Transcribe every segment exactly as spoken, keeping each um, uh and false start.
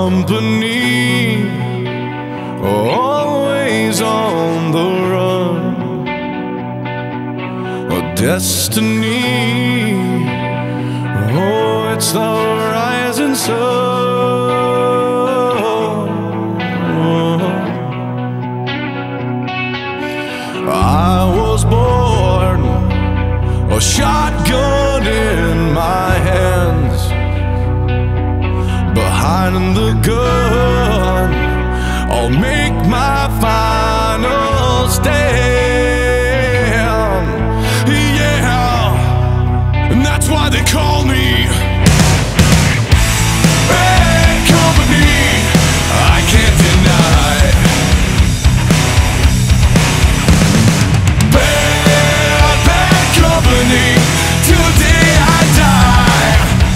company, always on the run. A destiny, oh, it's the rising sun. I was born, a shotgun in my hands. Behind the gun, I'll make my final stand. Yeah, and that's why they call me Bad Company. I can't deny Bad, bad company till the day I die.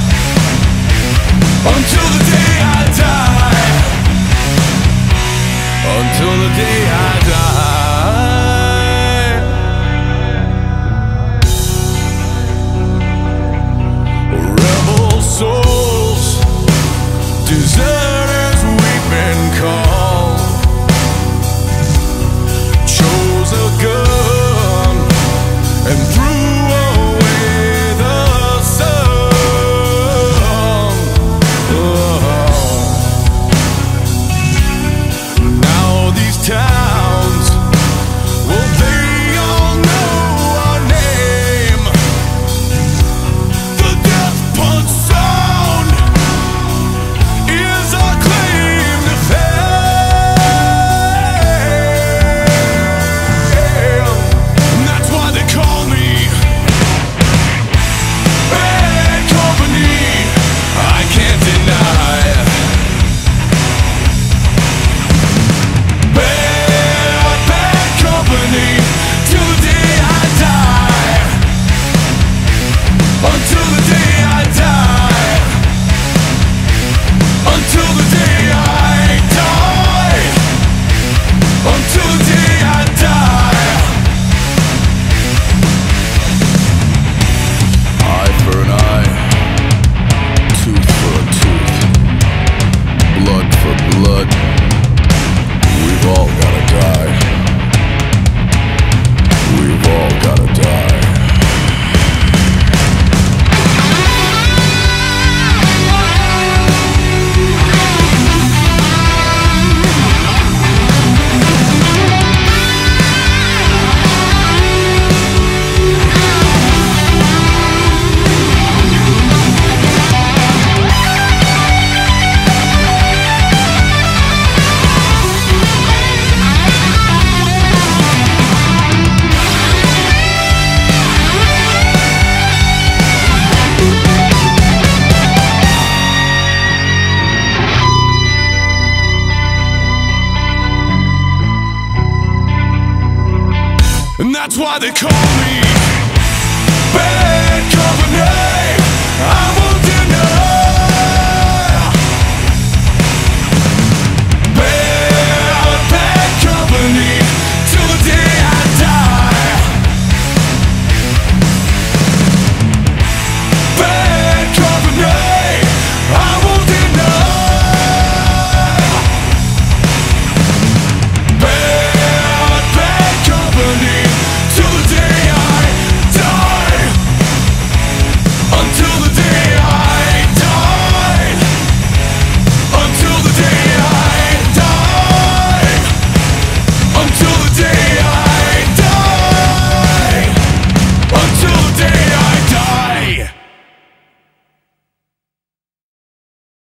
Until the day I die. Until the day I die. Rebel souls, deserters we've been called. Chose a gun and threw away the sun. Now these towns, well, they all know our name. The death punch sound is our claim to fame. And that's why they call me Bad Company. I can't deny Bad, bad company till the day I die. Until the day I die. Until the day I die. Until the day I die. Eye for an eye, tooth for a tooth, blood for blood. We've all gotta die. We've all gotta die. And that's why they call me Bad Company.